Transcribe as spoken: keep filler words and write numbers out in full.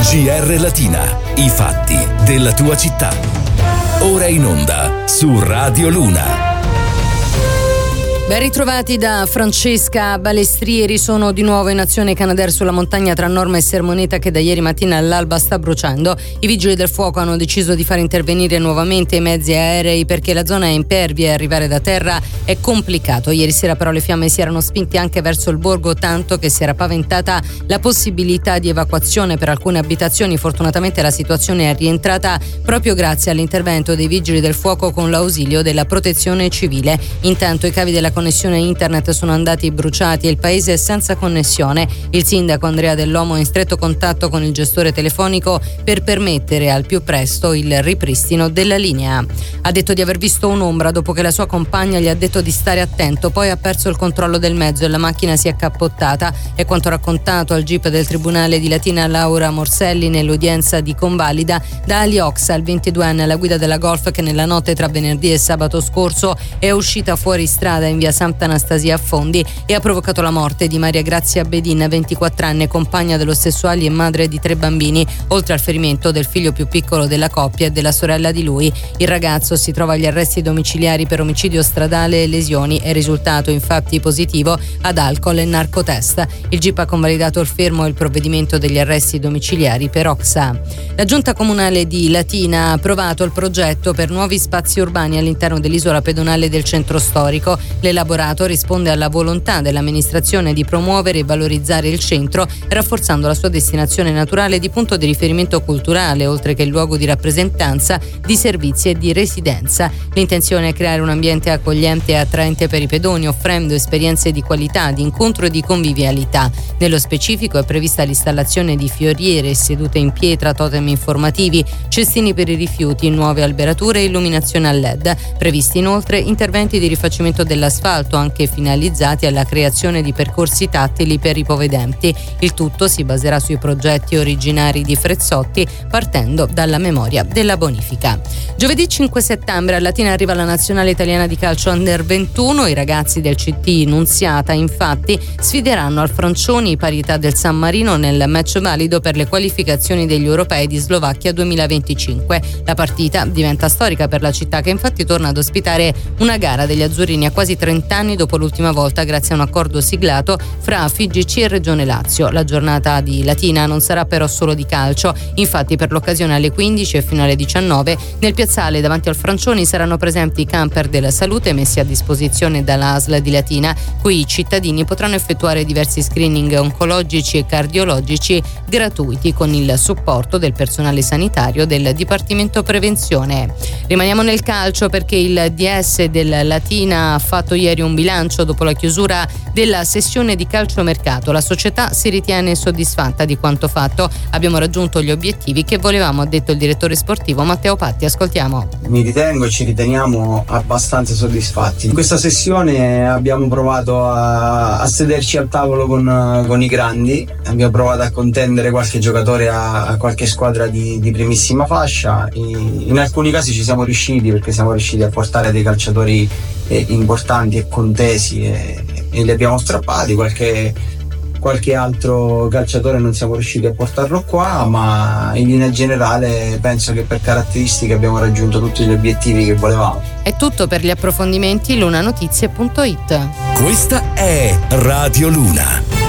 G R Latina, i fatti della tua città. Ora in onda su Radio Luna. Ben ritrovati da Francesca Balestrieri. Sono di nuovo in azione Canadair sulla montagna tra Norma e Sermoneta, che da ieri mattina all'alba sta bruciando. I vigili del fuoco hanno deciso di far intervenire nuovamente i mezzi aerei perché la zona è impervia e arrivare da terra è complicato. Ieri sera però le fiamme si erano spinte anche verso il borgo, tanto che si era paventata la possibilità di evacuazione per alcune abitazioni. Fortunatamente la situazione è rientrata proprio grazie all'intervento dei vigili del fuoco con l'ausilio della protezione civile. Intanto i cavi della connessione internet sono andati bruciati e il paese è senza connessione. Il sindaco Andrea Dell'Omo è in stretto contatto con il gestore telefonico per permettere al più presto il ripristino della linea. Ha detto di aver visto un'ombra dopo che la sua compagna gli ha detto di stare attento, poi ha perso il controllo del mezzo e la macchina si è cappottata. È quanto raccontato al G I P del Tribunale di Latina Laura Morselli nell'udienza di convalida da Ali Oxa, il ventiduenne alla guida della Golf, che nella notte tra venerdì e sabato scorso è uscita fuori strada in via Santa Anastasia a Fondi e ha provocato la morte di Maria Grazia Bedin, ventiquattrenne, compagna dello stesso Ali e madre di tre bambini, oltre al ferimento del figlio più piccolo della coppia e della sorella di lui. Il ragazzo si trova agli arresti domiciliari per omicidio stradale e lesioni. È risultato infatti positivo ad alcol e narcotest. Il G I P ha convalidato il fermo e il provvedimento degli arresti domiciliari per Oxa. La giunta comunale di Latina ha approvato il progetto per nuovi spazi urbani all'interno dell'isola pedonale del centro storico. L'elaborato risponde alla volontà dell'amministrazione di promuovere e valorizzare il centro, rafforzando la sua destinazione naturale di punto di riferimento culturale, oltre che luogo di rappresentanza, di servizi e di residenza. L'intenzione è creare un ambiente accogliente e attraente per i pedoni, offrendo esperienze di qualità, di incontro e di convivialità. Nello specifico è prevista l'installazione di fioriere, sedute in pietra, totem informativi, cestini per i rifiuti, nuove alberature e illuminazione a L E D. Previsti inoltre interventi di rifacimento dell'asfalto, anche finalizzati alla creazione di percorsi tattili per ipovedenti. Il tutto si baserà sui progetti originari di Frezzotti, partendo dalla memoria della bonifica. Giovedì cinque settembre a Latina arriva la nazionale italiana di calcio under ventuno. I ragazzi del C T Nunziata infatti sfideranno al Francioni i parità del San Marino nel match valido per le qualificazioni degli europei di Slovacchia duemilaventicinque. La partita diventa storica per la città, che infatti torna ad ospitare una gara degli azzurrini a quasi trenta anni dopo l'ultima volta, grazie a un accordo siglato fra F I G C e Regione Lazio. La giornata di Latina non sarà però solo di calcio, infatti per l'occasione alle quindici e fino alle diciannove nel piazzale davanti al Francioni saranno presenti i camper della salute messi a disposizione dall'A S L di Latina, cui i cittadini potranno effettuare diversi screening oncologici e cardiologici gratuiti con il supporto del personale sanitario del Dipartimento Prevenzione. Rimaniamo nel calcio perché il D S del Latina ha fatto ieri un bilancio dopo la chiusura della sessione di calciomercato. La società si ritiene soddisfatta di quanto fatto. Abbiamo raggiunto gli obiettivi che volevamo, ha detto il direttore sportivo Matteo Patti. Ascoltiamo. Mi ritengo e ci riteniamo abbastanza soddisfatti. In questa sessione abbiamo provato a, a sederci al tavolo con, con i grandi, abbiamo provato a contendere qualche giocatore a, a qualche squadra di, di primissima fascia. In, in alcuni casi ci siamo riusciti, perché siamo riusciti a portare dei calciatori eh, importanti e contesi e, e li abbiamo strappati. Qualche, qualche altro calciatore non siamo riusciti a portarlo qua, ma in linea generale penso che per caratteristiche abbiamo raggiunto tutti gli obiettivi che volevamo. È tutto. Per gli approfondimenti lunanotizie punto it. Questa è Radio Luna.